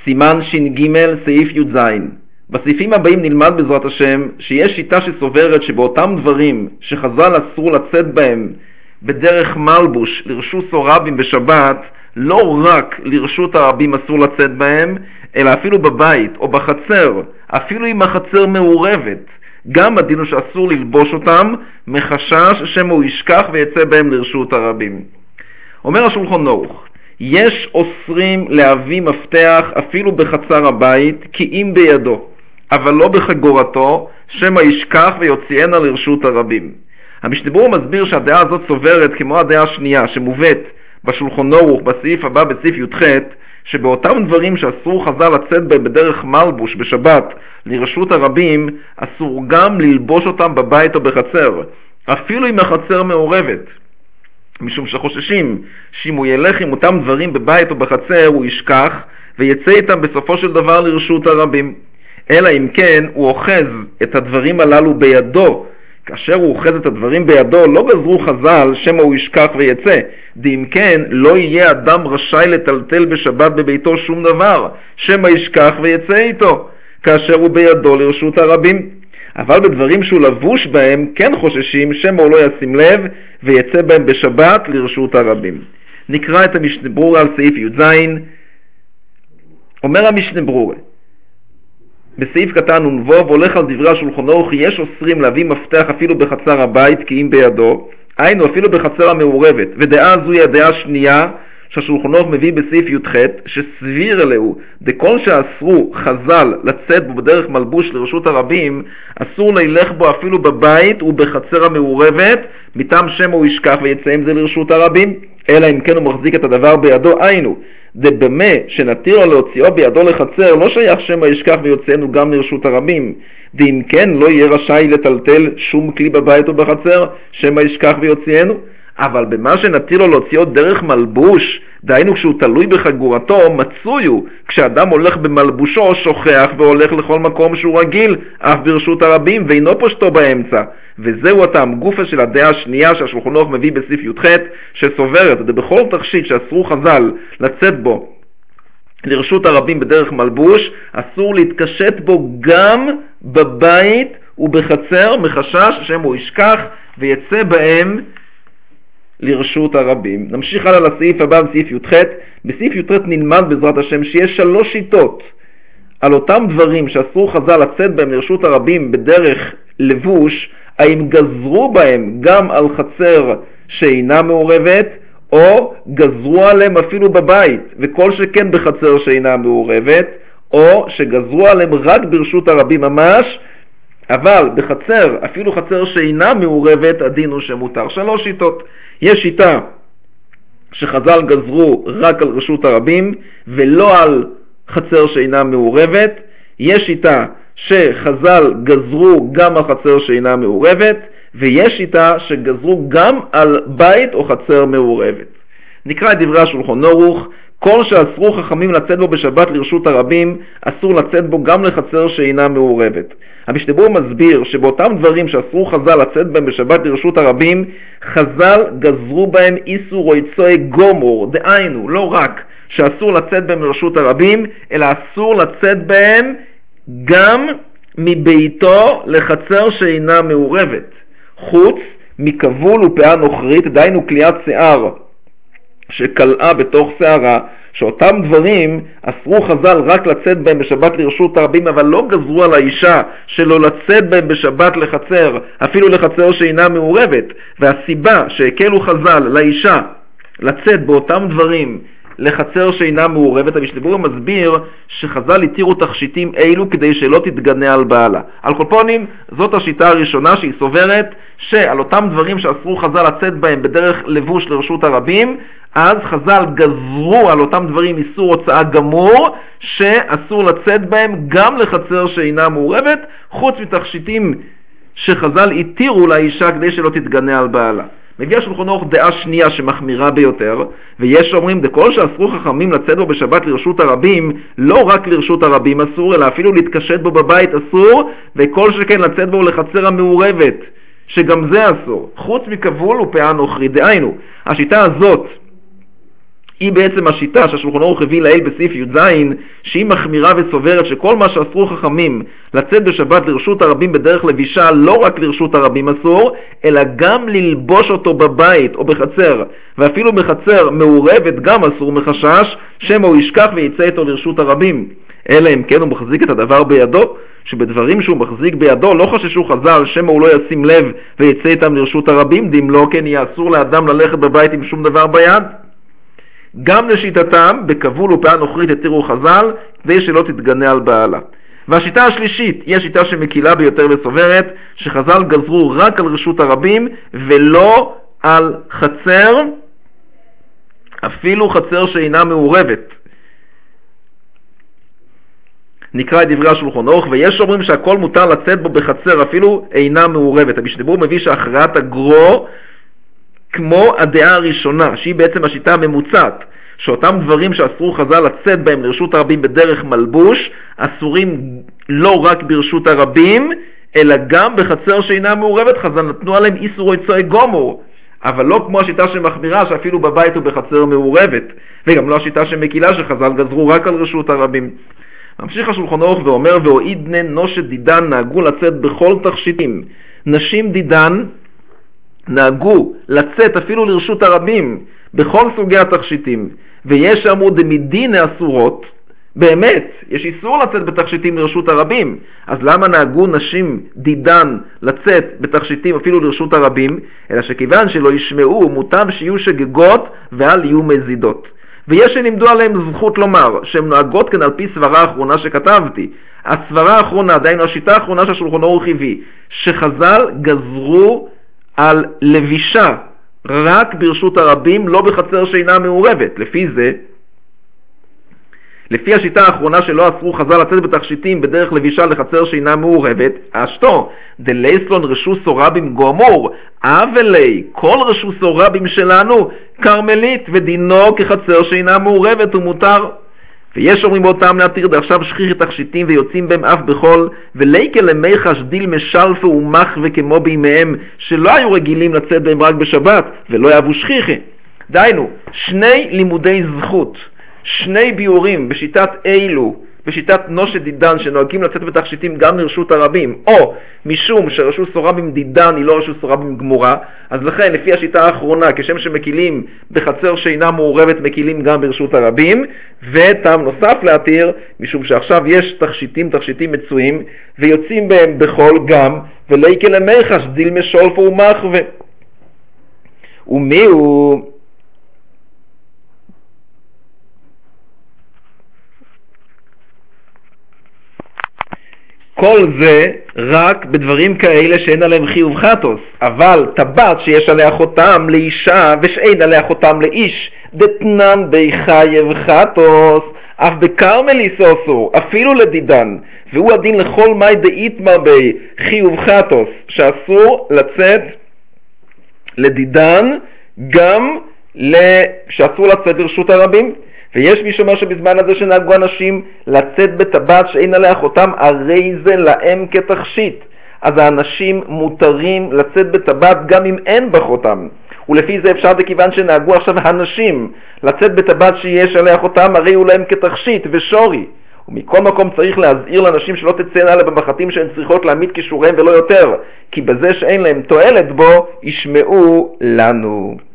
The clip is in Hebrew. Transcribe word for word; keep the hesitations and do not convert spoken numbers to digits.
סימן ש"ג סעיף י"ז. בסעיפים הבאים נלמד בעזרת השם שיש שיטה שסוברת שבאותם דברים שחז"ל אסרו לצאת בהם בדרך מלבוש לרשות הרבים בשבת, לא רק לרשות הרבים אסור לצאת בהם, אלא אפילו בבית או בחצר, אפילו אם החצר מעורבת, גם הדין הוא שאסור ללבוש אותם מחשש שמא הוא ישכח ויצא בהם לרשות הרבים. אומר השולחן ערוך, יש אוסרים להביא מפתח אפילו בחצר הבית כי אם בידו, אבל לא בחגורתו, שמא ישכח ויוציאנה לרשות הרבים. המשנה ברורה מסביר שהדעה הזאת סוברת כמו הדעה השנייה שמובאת בשולחן ערוך בסעיף הבא בסעיף י"ח, שבאותם דברים שאסור חז"ל לצאת בהם בדרך מלבוש בשבת לרשות הרבים, אסור גם ללבוש אותם בבית או בחצר, אפילו אם החצר מעורבת, משום שחוששים שאם הוא ילך עם אותם דברים בבית או בחצר הוא ישכח ויצא איתם בסופו של דבר לרשות הרבים. אלא אם כן הוא אוחז את הדברים הללו בידו, כאשר הוא אוחז את הדברים בידו לא גזרו חז"ל שמא הוא ישכח ויצא, דאם כן לא יהיה אדם רשאי לטלטל בשבת בביתו שום דבר שמא ישכח ויצא איתו כאשר הוא בידו לרשות הרבים. אבל בדברים שהוא לבוש בהם כן חוששים שמא הוא לא ישים לב ויצא בהם בשבת לרשות הרבים. נקרא את המשנה ברורה על סעיף י"ז. אומר המשנה ברורה בסעיף קטן נ"ו, הולך על דברי השולחן ערוך, יש אוסרים להביא מפתח אפילו בחצר הבית כי אם בידו, היינו אפילו בחצר המעורבת, ודעה זו היא הדעה השנייה שהשולחן ערוך מביא בסעיף י"ח, שסביר אלוהו דכל שאסרו חז"ל לצאת בו בדרך מלבוש לרשות הרבים, אסור ללך בו אפילו בבית ובחצר המעורבת, מטעם שמא הוא ישכח ויצא עם זה לרשות הרבים, אלא אם כן הוא מחזיק את הדבר בידו, היינו דבמה שנתיר לו להוציאו בידו לחצר, לא שייך שמא ישכח ויוצאנו גם לרשות הרבים, ואם כן לא יהיה רשאי לטלטל שום כלי בבית או בחצר שמא ישכח ויוצאנו. אבל במה שנתיר לו להוציאו דרך מלבוש, דהיינו כשהוא תלוי בחגורתו, מצוי הוא כשאדם הולך במלבושו שוכח והולך לכל מקום שהוא רגיל אף ברשות הרבים ואינו פושטו באמצע, וזהו הטעם גופה של הדעה השנייה שהשולחן ערוך מביא בסעיף י"ח, שסוברת שבכל תכשיט שאסרו חז"ל לצאת בו לרשות הרבים בדרך מלבוש, אסור להתקשט בו גם בבית ובחצר מחשש שמא הוא ישכח ויצא בהם לרשות הרבים. נמשיך הלאה לסעיף הבא בסעיף י"ח. בסעיף י"ח נלמד בעזרת השם שיש שלוש שיטות על אותם דברים שאסרו חז"ל לצאת בהם לרשות הרבים בדרך לבוש, האם גזרו בהם גם על חצר שאינה מעורבת או גזרו עליהם אפילו בבית וכל שכן בחצר שאינה מעורבת, או שגזרו עליהם רק ברשות הרבים ממש, אבל בחצר, אפילו חצר שאינה מעורבת, הדין הוא שמותר. שלוש שיטות. יש שיטה שחז"ל גזרו רק על רשות הרבים ולא על חצר שאינה מעורבת. יש שיטה שחז"ל גזרו גם על חצר שאינה מעורבת, ויש שיטה שגזרו גם על בית או חצר מעורבת. נקרא את דברי השולחן ערוך. כל שאסרו חכמים לצאת בו בשבת לרשות הרבים, אסור לצאת בו גם לחצר שאינה מעורבת. המשנה ברורה מסביר שבאותם דברים שאסרו חז"ל לצאת בהם בשבת לרשות הרבים, חז"ל גזרו בהם איסור או יצואי גומור, דהיינו לא רק שאסור לצאת בהם לרשות הרבים, אלא אסור לצאת בהם גם מביתו לחצר שאינה מעורבת, חוץ מכבול ופאה נוכרית, דהיינו קליעת שיער שקלעה בתוך שערה, שאותם דברים אסרו חז"ל רק לצאת בהם בשבת לרשות הרבים, אבל לא גזרו על האישה שלא לצאת בהם בשבת לחצר, אפילו לחצר שאינה מעורבת. והסיבה שהקלו חז"ל לאישה לצאת באותם דברים לחצר שאינה מעורבת, המשנה ברורה מסביר שחז"ל התירו תכשיטים אילו כדי שלא תתגנה על בעלה. על כל פנים, זאת השיטה הראשונה שהיא סוברת שעל אותם דברים שאסרו חז"ל לצאת בהם בדרך לבוש לרשות הרבים, אז חז"ל גזרו על אותם דברים איסור הוצאה גמור שאסור לצאת בהם גם לחצר שאינה מעורבת, חוץ מתכשיטים שחז"ל התירו לאישה כדי שלא תתגנה על בעלה. מגיע שולחן ערוך דעה שנייה שמחמירה ביותר, ויש שאומרים דכל שאסרו חכמים לצאת בו בשבת לרשות הרבים, לא רק לרשות הרבים אסור, אלא אפילו להתקשט בו בבית אסור, וכל שכן לצאת בו לחצר המעורבת, שגם זה אסור, חוץ מכבול ופאה נוכרית. דהיינו, השיטה הזאת היא בעצם השיטה שהשולחן ערוך הביא לעיל בסעיף י"ז, שהיא מחמירה וסוברת שכל מה שאסרו חכמים לצאת בשבת לרשות הרבים בדרך לבישה, לא רק לרשות הרבים אסור, אלא גם ללבוש אותו בבית או בחצר, ואפילו בחצר מעורבת גם אסור מחשש שמא הוא ישכח ויצא איתו לרשות הרבים. אלא אם כן הוא מחזיק את הדבר בידו, שבדברים שהוא מחזיק בידו לא חששו חז"ל שמא הוא לא ישים לב ויצא איתם לרשות הרבים, דים לא כן יהיה אסור לאדם ללכת בבית עם שום דבר ביד. גם לשיטתם בכבול ופאה נוכרית התירו חז"ל כדי שלא תתגנה על בעלה. והשיטה השלישית היא השיטה שמקילה ביותר וסוברת שחז"ל גזרו רק על רשות הרבים ולא על חצר, אפילו חצר שאינה מעורבת. נקרא את דברי השולחן ערוך, ויש אומרים שהכל מותר לצאת בו בחצר אפילו אינה מעורבת. המשנה מביא שהכרעת הגרו כמו הדעה הראשונה, שהיא בעצם השיטה הממוצעת, שאותם דברים שאסרו חז"ל לצאת בהם לרשות הרבים בדרך מלבוש, אסורים לא רק ברשות הרבים, אלא גם בחצר שאינה מעורבת. חז"ל נתנו עליהם איסור יצואי גומור, אבל לא כמו השיטה שמחמירה שאפילו בבית הוא בחצר מעורבת, וגם לא השיטה שמקילה שחז"ל גזרו רק על רשות הרבים. ממשיך השולחן ערוך ואומר, והועידנה נושת דידן נהגו לצאת בכל תכשיטים. נשים דידן נהגו לצאת אפילו לרשות הרבים בכל סוגי התכשיטים, ויש אמרו דמידין אסורות, באמת יש איסור לצאת בתכשיטים לרשות הרבים, אז למה נהגו נשים דידן לצאת בתכשיטים אפילו לרשות הרבים? אלא שכיוון שלא ישמעו מוטב שיהיו שגגות ואל יהיו מזידות. ויש שלימדו עליהם זכות לומר שהן נוהגות כאן על פי סברה האחרונה שכתבתי. הסברה האחרונה, דהיינו השיטה האחרונה שהשולחן ערוך הביא, שחז"ל גזרו על לבישה רק ברשות הרבים, לא בחצר שאינה מעורבת. לפי זה, לפי השיטה האחרונה שלא אסרו חז"ל לצאת בתכשיטים בדרך לבישה לחצר שאינה מעורבת, אשתו דלייסלון רשוסו רבים גומור, אבלי כל רשוסו רבים שלנו קרמלית, ודינו כחצר שאינה מעורבת ומותר. ויש אומרים באותם להתיר דעכשיו שכיח תכשיטים ויוצאים בהם אף בכל, וליקה למיחש דיל משלפה ומחווה כמו בימיהם שלא היו רגילים לצאת בהם רק בשבת ולא יאהבו שכיחה. דהיינו, שני לימודי זכות, שני ביורים בשיטת אילו, בשיטת נושת דידן שנוהגים לצאת בתכשיטים גם לרשות הרבים, או משום שרשות סורבים דידן היא לא רשות סורבים גמורה, אז לכן לפי השיטה האחרונה כשם שמקילים בחצר שאינה מעורבת מקילים גם ברשות הרבים. וטעם נוסף להתיר משום שעכשיו יש תכשיטים תכשיטים מצויים ויוצאים בהם בכל גם, וליקה למיחש דיל משולפה ומחווה. ומי הוא? כל זה רק בדברים כאלה שאין עליהם חיוב חטוס, אבל טבעת שיש עליה חותם לאישה ושאין עליה חותם לאיש, דתנן בי חייב חטוס, אף בקרמליס אסור, אפילו לדידן, והוא הדין לכל מי דאיתמר בי חיוב חטוס, שאסור לצאת לדידן גם שאסור לצאת לרשות הרבים. ויש מי שאומר שבזמן הזה שנהגו אנשים לצאת בטבעת שאין עליה חותם, הרי זה להם כתכשיט, אז האנשים מותרים לצאת בטבעת גם אם אין בה חותם. ולפי זה אפשר בכיוון שנהגו עכשיו האנשים לצאת בטבעת שיש עליה חותם, הרי הוא להם כתכשיט ושורי. ומכל מקום צריך להזהיר לאנשים שלא תצאנה עליה במחתים שהן צריכות להעמיד כישוריהם ולא יותר, כי בזה שאין להם תועלת בו ישמעו לנו.